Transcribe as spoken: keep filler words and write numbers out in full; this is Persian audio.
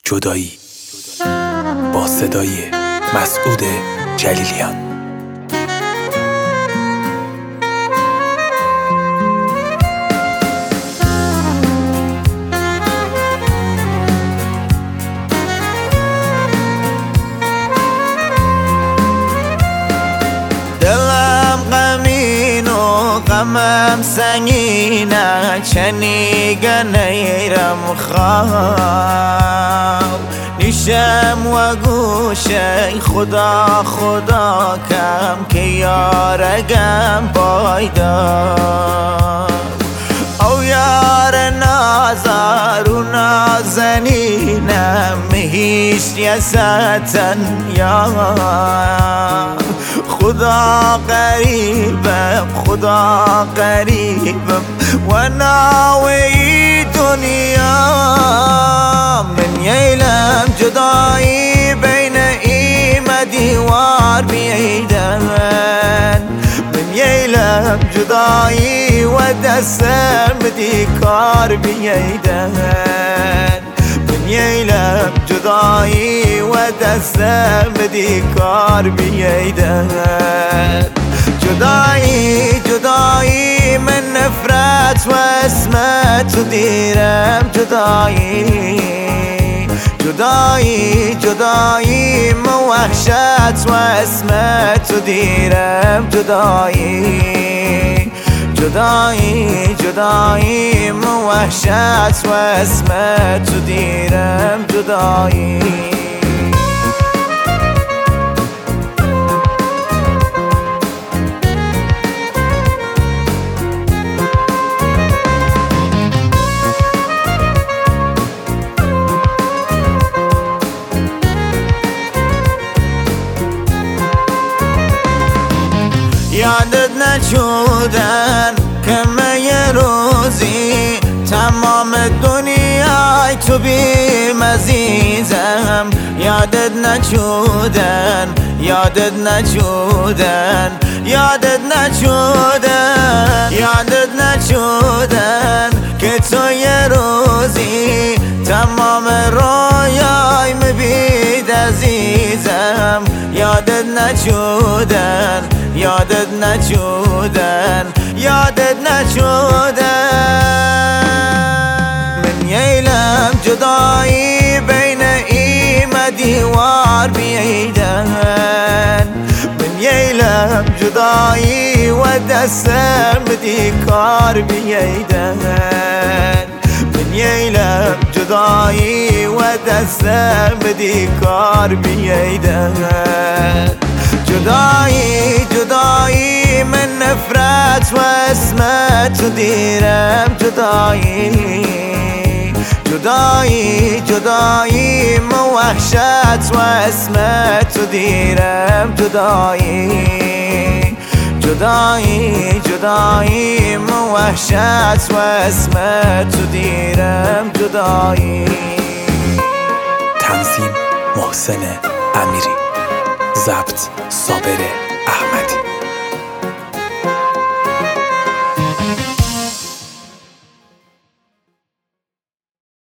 جدایی با صدای مسعود جلیلیان. دلم غمین و غمم سنگینه، چنیگه نیرم خواب نیشم و گوشه خدا خدا کم که یارگم پایدار. او یار نازار و نازنینم هیچ یستن یار. خدا قریبم خدا قریبم و ناوی دنیا. من ییلم جدایی بین ایم دیوار بیدن. من ییلم جدایی و دستم دی کار بیدن. من ییلم جدایی و دستم دی کار بیدن. جدایی جدایی من نفرت و اسمت دیرم. جدایی جدایی جدایی من وحشت و اسمت دیرم. جدایی جدایی جدایی من وحشت و اسمت دیرم. جدایی یادت نشدن که من یه روزی تمام دنیای تو بیم عزیزم. یادت نشدن یادت نشدن یادت نشدن یادت نشدن که تو یه روزی تمام رویای مبید عزیزم. یادت نشدن یادت نشدن یادت نشدن. من ییلم جدایی بین ایم دیوار بیدن. من ییلم جدایی و دستم دی کار بیدن. من ییلم جدایی و دستم دی کار بیدن. جدایی جدایی من نفرت و اسمت دیرم. جدایی جدایی جدایی من وحشت و اسمت دیرم. جدایی جدایی جدایی من وحشت و اسمت دیرم. جدایی. تنظیم محسن امیری، ضبط صابر احمدی.